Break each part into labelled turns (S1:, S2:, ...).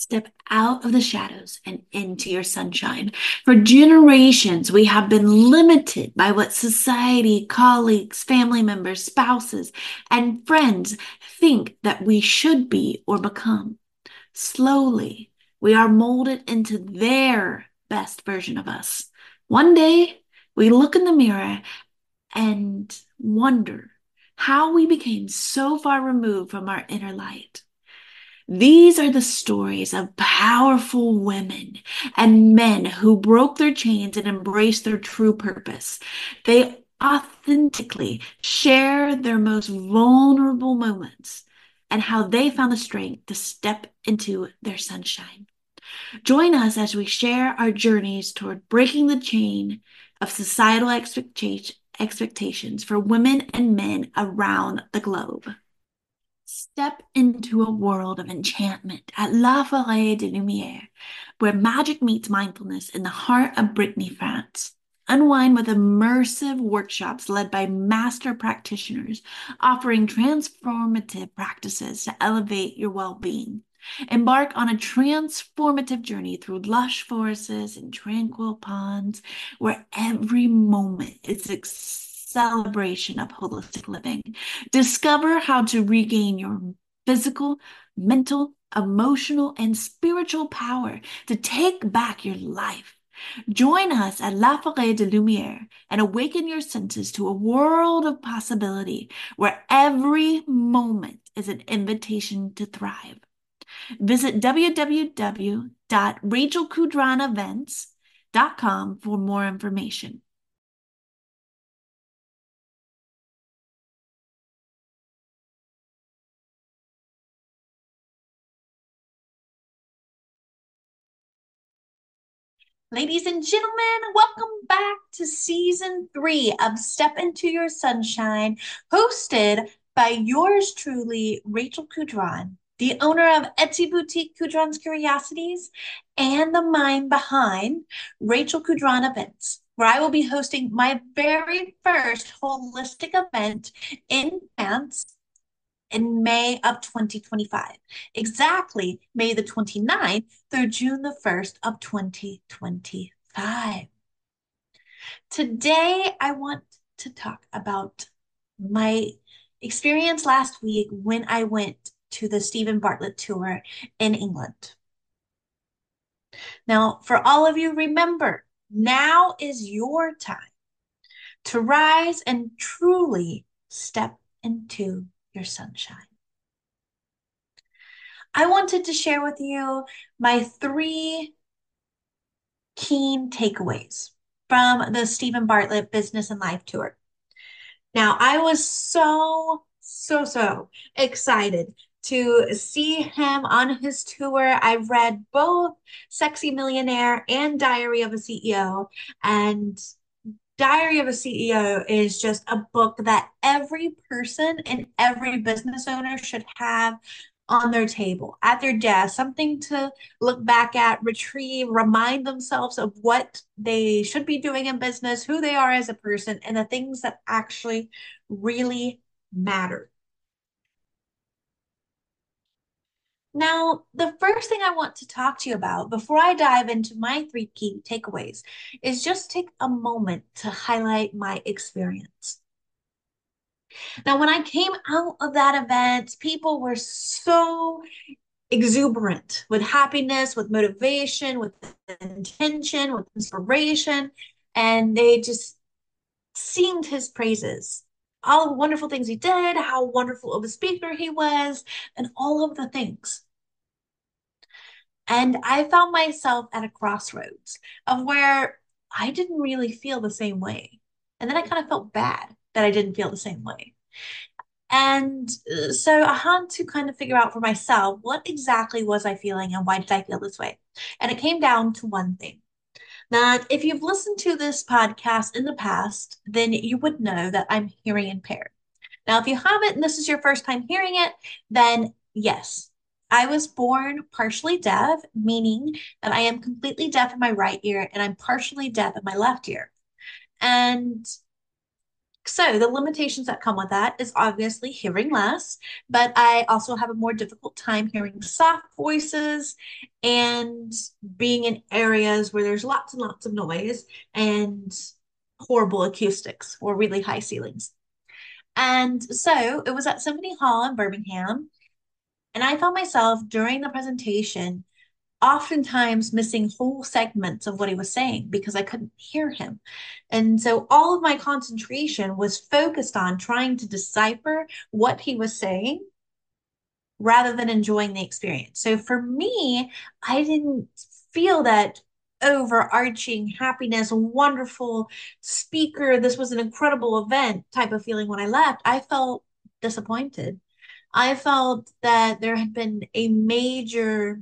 S1: Step out of the shadows and into your sunshine. For generations, we have been limited by what society, colleagues, family members, spouses, and friends think that we should be or become. Slowly, we are molded into their best version of us. One day, we look in the mirror and wonder how we became so far removed from our inner light. These are the stories of powerful women and men who broke their chains and embraced their true purpose. They authentically share their most vulnerable moments and how they found the strength to step into their sunshine. Join us as we share our journeys toward breaking the chain of societal expectations for women and men around the globe. Step into a world of enchantment at La Forêt de Lumière, where magic meets mindfulness in the heart of Brittany, France. Unwind with immersive workshops led by master practitioners offering transformative practices to elevate your well being. Embark on a transformative journey through lush forests and tranquil ponds, where every moment is a celebration of holistic living. Discover how to regain your physical, mental, emotional, and spiritual power to take back your life. Join us at La Forêt de Lumière and awaken your senses to a world of possibility where every moment is an invitation to thrive. Visit www.rachelkudranevents.com for more information. Ladies and gentlemen, welcome back to season 3 of Step Into Your Sunshine, hosted by yours truly, Rachel Kudran, the owner of Etsy boutique Kudran's Curiosities and the mind behind Rachel Kudran Events, where I will be hosting my very first holistic event in France in May of 2025, exactly May the 29th through June the 1st of 2025. Today, I want to talk about my experience last week when I went to the Stephen Bartlett tour in England. Now, for all of you, remember, now is your time to rise and truly step into your sunshine. I wanted to share with you my 3 keen takeaways from the Stephen Bartlett Business and Life Tour. Now, I was so excited to see him on his tour. I read both Sexy Millionaire and Diary of a CEO, and Diary of a CEO is just a book that every person and every business owner should have on their table, at their desk, something to look back at, retrieve, remind themselves of what they should be doing in business, who they are as a person, and the things that actually really matter. Now, the first thing I want to talk to you about before I dive into my 3 key takeaways is just take a moment to highlight my experience. Now, when I came out of that event, people were so exuberant with happiness, with motivation, with intention, with inspiration, and they just seemed his praises. All the wonderful things he did, how wonderful of a speaker he was, and all of the things. And I found myself at a crossroads of where I didn't really feel the same way. And then I kind of felt bad that I didn't feel the same way. And so I had to kind of figure out for myself what exactly was I feeling and why did I feel this way? And it came down to one thing. That if you've listened to this podcast in the past, then you would know that I'm hearing impaired. Now, if you haven't and this is your first time hearing it, then yes, I was born partially deaf, meaning that I am completely deaf in my right ear and I'm partially deaf in my left ear. And
S2: So the limitations that come with that is obviously hearing less, but I also have a more difficult time hearing soft voices and being in areas where there's lots and lots of noise and horrible acoustics or really high ceilings. And so it was at Symphony Hall in Birmingham, and I found myself during the presentation oftentimes missing whole segments of what he was saying because I couldn't hear him. And so all of my concentration was focused on trying to decipher what he was saying rather than enjoying the experience. So for me, I didn't feel that overarching happiness, wonderful speaker, this was an incredible event type of feeling when I left. I felt disappointed. I felt that there had been a major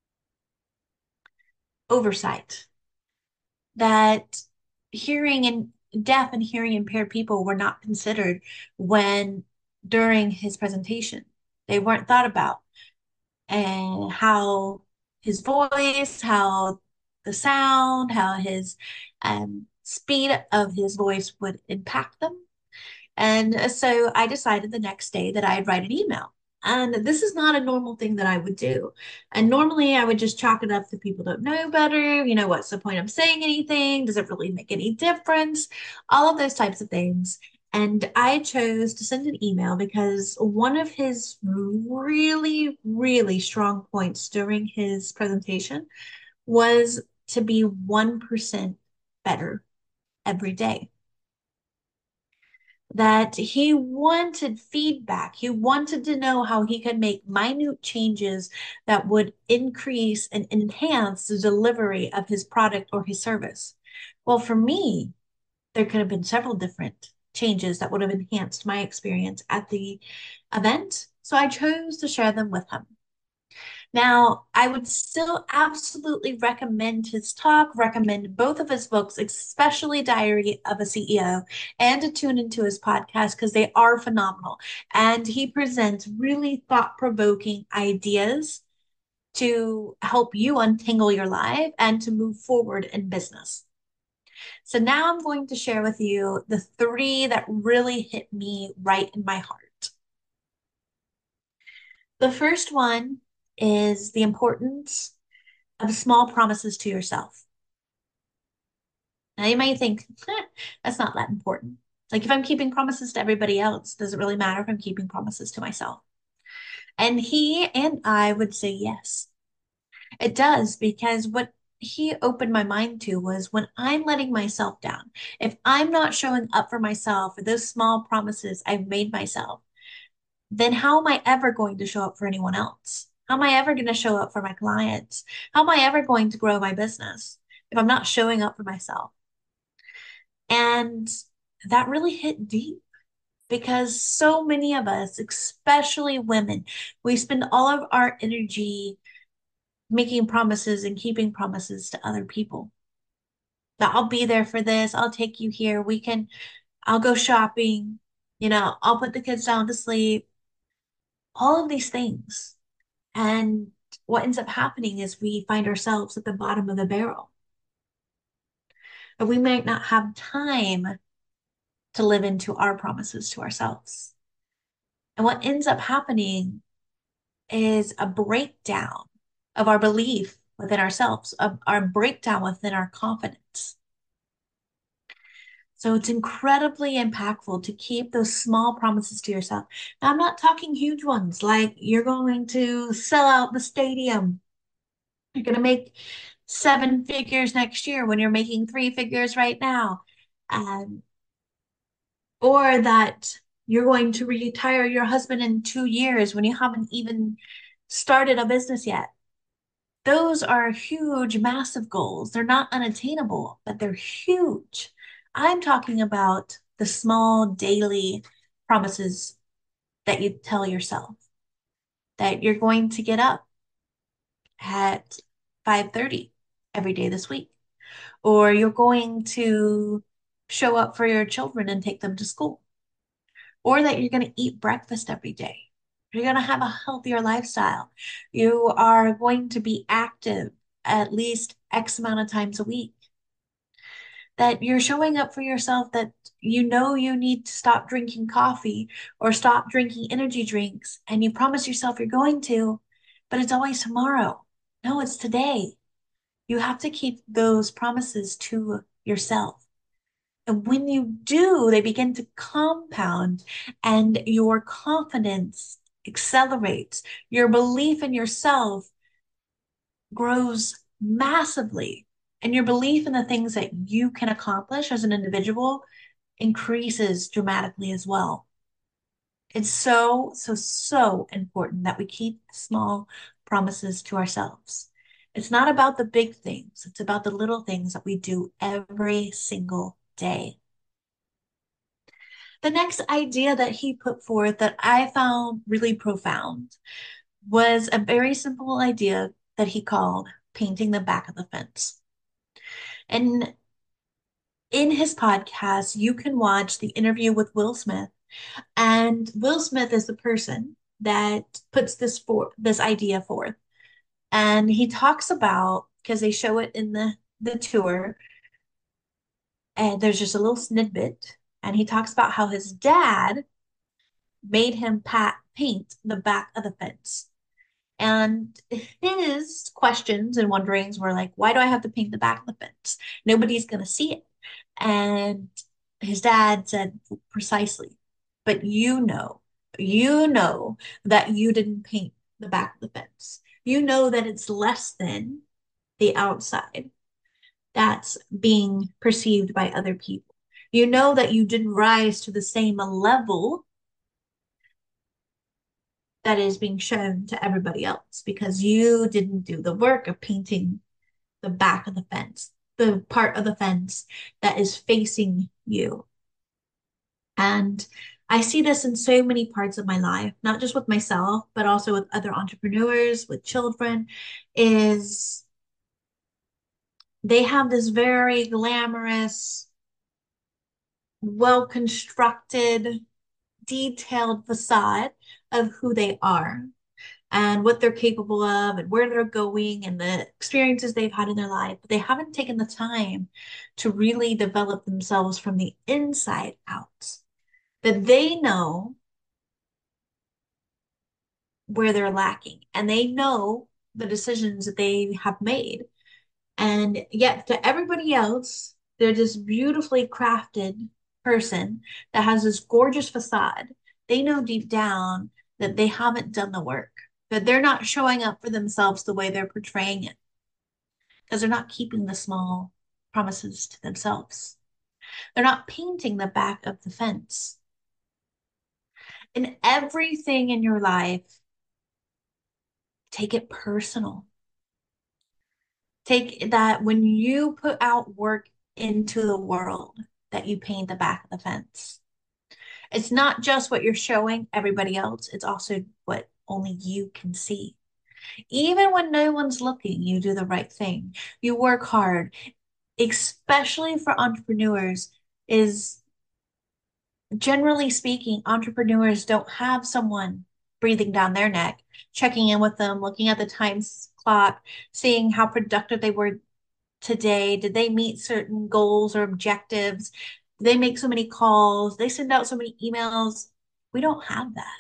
S2: oversight, that hearing and deaf and hearing impaired people were not considered when during his presentation. They weren't thought about, and how his voice, how the sound, how his speed of his voice would impact them. And so I decided the next day that I'd write an email. And this is not a normal thing that I would do. And normally I would just chalk it up to people don't know better. You know, what's the point of saying anything? Does it really make any difference? All of those types of things. And I chose to send an email because one of his really, really strong points during his presentation was to be 1% better every day, that he wanted feedback. He wanted to know how he could make minute changes that would increase and enhance the delivery of his product or his service. Well, for me, there could have been several different changes that would have enhanced my experience at the event. So I chose to share them with him. Now, I would still absolutely recommend his talk, recommend both of his books, especially Diary of a CEO, and to tune into his podcast because they are phenomenal. And he presents really thought-provoking ideas to help you untangle your life and to move forward in business. So now I'm going to share with you the three that really hit me right in my heart. The first one is the importance of small promises to yourself. Now you might think, that's not that important. Like if I'm keeping promises to everybody else, does it really matter if I'm keeping promises to myself? And he and I would say yes, it does, because what he opened my mind to was when I'm letting myself down, if I'm not showing up for myself for those small promises I've made myself, then how am I ever going to show up for anyone else? How am I ever going to show up for my clients? How am I ever going to grow my business if I'm not showing up for myself? And that really hit deep because so many of us, especially women, we spend all of our energy making promises and keeping promises to other people. That I'll be there for this, I'll take you here, I'll go shopping, I'll put the kids down to sleep, all of these things. And what ends up happening is we find ourselves at the bottom of the barrel. But we might not have time to live into our promises to ourselves. And what ends up happening is a breakdown of our belief within ourselves, of our breakdown within our confidence. So it's incredibly impactful to keep those small promises to yourself. Now, I'm not talking huge ones like you're going to sell out the stadium. You're going to make seven figures next year when you're making three figures right now. Um, or that you're going to retire your husband in 2 years when you haven't even started a business yet. Those are huge, massive goals. They're not unattainable, but they're huge. I'm talking about the small daily promises that you tell yourself, that you're going to get up at 5:30 every day this week, or you're going to show up for your children and take them to school, or that you're going to eat breakfast every day. You're going to have a healthier lifestyle. You are going to be active at least X amount of times a week. that you're showing up for yourself, that you know you need to stop drinking coffee or stop drinking energy drinks, and you promise yourself you're going to, but it's always tomorrow. No, it's today. You have to keep those promises to yourself. And when you do, they begin to compound and your confidence accelerates. Your belief in yourself grows massively. And your belief in the things that you can accomplish as an individual increases dramatically as well. It's so, so, so important that we keep small promises to ourselves. It's not about the big things, it's about the little things that we do every single day. The next idea that he put forth that I found really profound was a very simple idea that he called painting the back of the fence. And in his podcast, you can watch the interview with Will Smith. And Will Smith is the person that puts this idea forth. And he talks about, because they show it in the tour, and there's just a little snippet, and he talks about how his dad made him paint the back of the fence. And his questions and wonderings were like, why do I have to paint the back of the fence? Nobody's going to see it. And his dad said, precisely. But you know that you didn't paint the back of the fence. You know that it's less than the outside that's being perceived by other people. You know that you didn't rise to the same level that is being shown to everybody else because you didn't do the work of painting the back of the fence, the part of the fence that is facing you. And I see this in so many parts of my life, not just with myself, but also with other entrepreneurs, with children, is they have this very glamorous, well-constructed, detailed facade of who they are and what they're capable of and where they're going and the experiences they've had in their life. But they haven't taken the time to really develop themselves from the inside out. That they know where they're lacking and they know the decisions that they have made. And yet, to everybody else, they're this beautifully crafted person that has this gorgeous facade. They know deep down that they haven't done the work, that they're not showing up for themselves the way they're portraying it, because they're not keeping the small promises to themselves. They're not painting the back of the fence. In everything in your life, take it personal. Take that when you put out work into the world, that you paint the back of the fence. It's not just what you're showing everybody else, it's also what only you can see. Even when no one's looking, you do the right thing. You work hard, especially for entrepreneurs, is generally speaking, entrepreneurs don't have someone breathing down their neck, checking in with them, looking at the time clock, seeing how productive they were today. Did they meet certain goals or objectives? Did they make so many calls? They send out so many emails. We don't have that.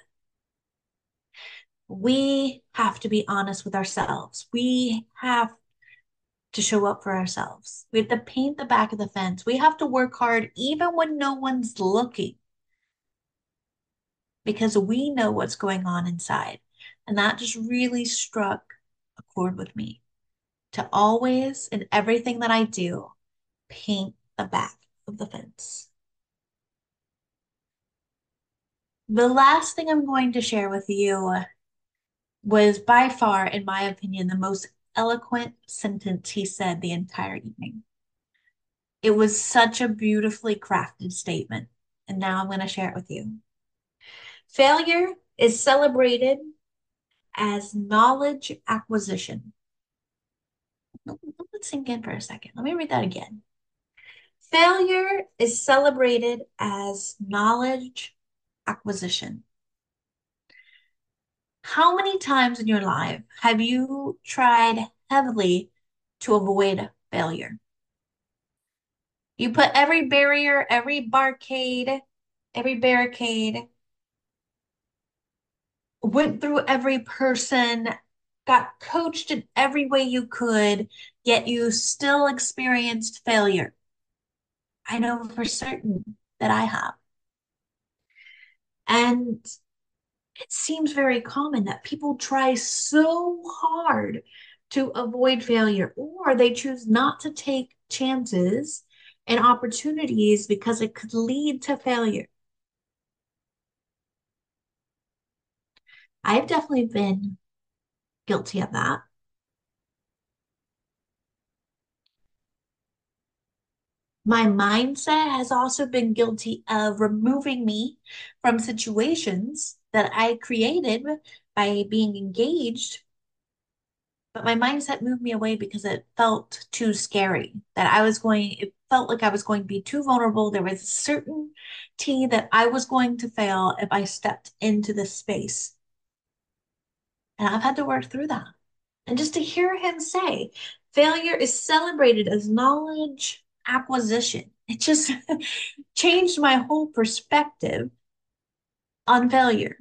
S2: We have to be honest with ourselves. We have to show up for ourselves. We have to paint the back of the fence. We have to work hard even when no one's looking because we know what's going on inside. And that just really struck a chord with me to always, in everything that I do, paint the back of the fence. The last thing I'm going to share with you was by far, in my opinion, the most eloquent sentence he said the entire evening. It was such a beautifully crafted statement. And now I'm going to share it with you. Failure is celebrated as knowledge acquisition. Let's sink in for a second. Let me read that again. Failure is celebrated as knowledge acquisition. How many times in your life have you tried heavily to avoid failure? You put every barrier, every barricade, went through every person, got coached in every way you could, yet you still experienced failure. I know for certain that I have. And it seems very common that people try so hard to avoid failure, or they choose not to take chances and opportunities because it could lead to failure. I've definitely been guilty of that. My mindset has also been guilty of removing me from situations that I created by being engaged, but my mindset moved me away because it felt too scary that it felt like I was going to be too vulnerable. There was certainty that I was going to fail if I stepped into this space. And I've had to work through that. And just to hear him say, failure is celebrated as knowledge acquisition, it just changed my whole perspective on failure.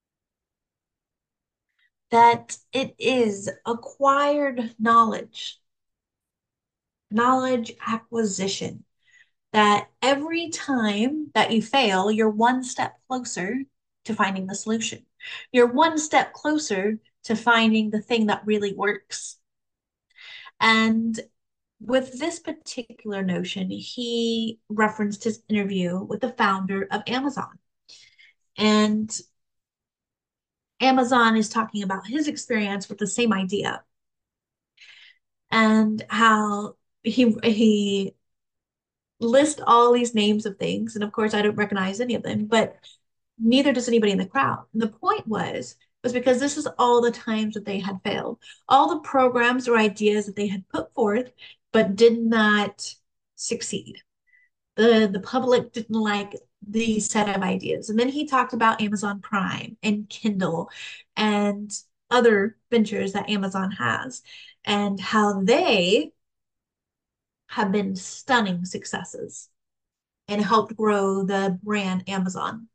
S2: That it is acquired knowledge, knowledge acquisition. That every time that you fail, you're one step closer to finding the solution. You're one step closer to finding the thing that really works. And with this particular notion, he referenced his interview with the founder of Amazon. And Amazon is talking about his experience with the same idea and how he lists all these names of things. And of course, I don't recognize any of them, but neither does anybody in the crowd. And the point was because this is all the times that they had failed, all the programs or ideas that they had put forth, but did not succeed. The public didn't like the set of ideas. And then he talked about Amazon Prime and Kindle and other ventures that Amazon has and how they have been stunning successes and helped grow the brand Amazon.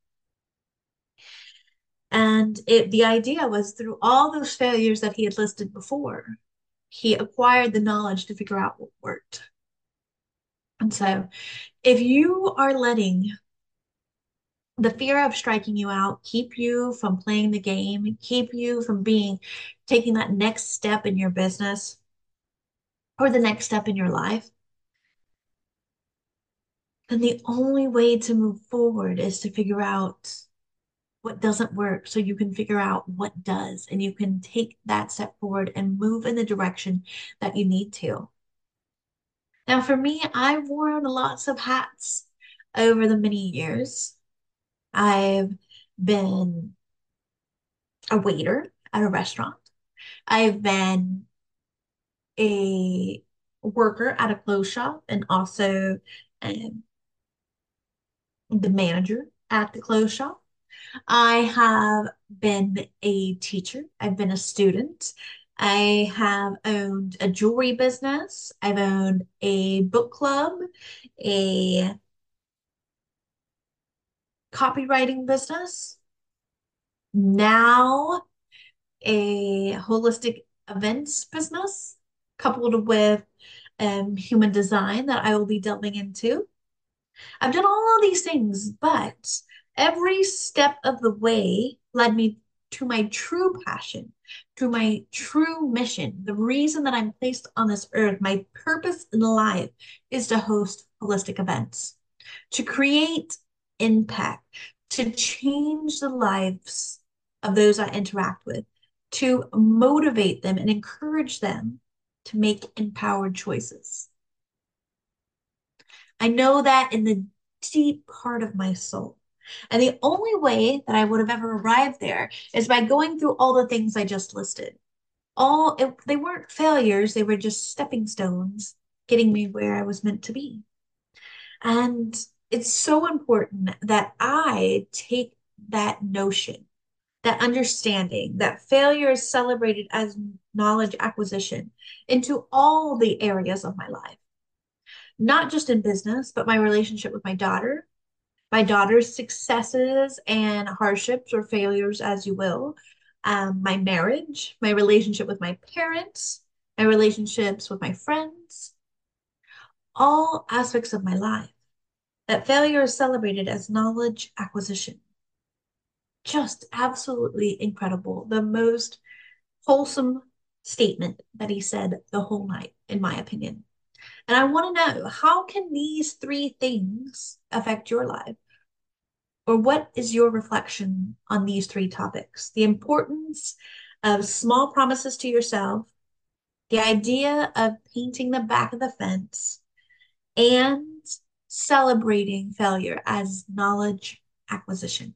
S2: And the idea was through all those failures that he had listed before, he acquired the knowledge to figure out what worked. And so if you are letting the fear of striking you out keep you from playing the game, keep you from taking that next step in your business or the next step in your life, then the only way to move forward is to figure out what doesn't work so you can figure out what does and you can take that step forward and move in the direction that you need to. Now, for me, I've worn lots of hats over the many years. I've been a waiter at a restaurant. I've been a worker at a clothes shop and also um, the manager at the clothes shop. I have been a teacher. I've been a student. I have owned a jewelry business. I've owned a book club, a copywriting business, now a holistic events business, coupled with human design that I will be delving into. I've done all of these things, but every step of the way led me to my true passion, to my true mission. The reason that I'm placed on this earth, my purpose in life is to host holistic events, to create impact, to change the lives of those I interact with, to motivate them and encourage them to make empowered choices. I know that in the deep part of my soul. And the only way that I would have ever arrived there is by going through all the things I just listed. They weren't failures, they were just stepping stones getting me where I was meant to be. And it's so important that I take that notion, that understanding, that failure is celebrated as knowledge acquisition into all the areas of my life. not just in business, but my relationship with my daughter's successes and hardships or failures, as you will, my marriage, my relationship with my parents, my relationships with my friends, all aspects of my life. That failure is celebrated as knowledge acquisition. Just absolutely incredible. The most wholesome statement that he said the whole night, in my opinion. And I want to know, how can these three things affect your life? Or what is your reflection on these three topics? The importance of small promises to yourself, the idea of painting the back of the fence, and celebrating failure as knowledge acquisition.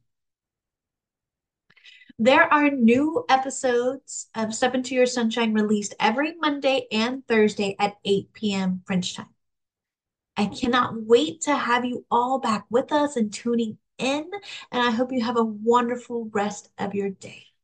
S2: There are new episodes of Step Into Your Sunshine released every Monday and Thursday at 8 p.m. French time. I cannot wait to have you all back with us and tuning in, and I hope you have a wonderful rest of your day.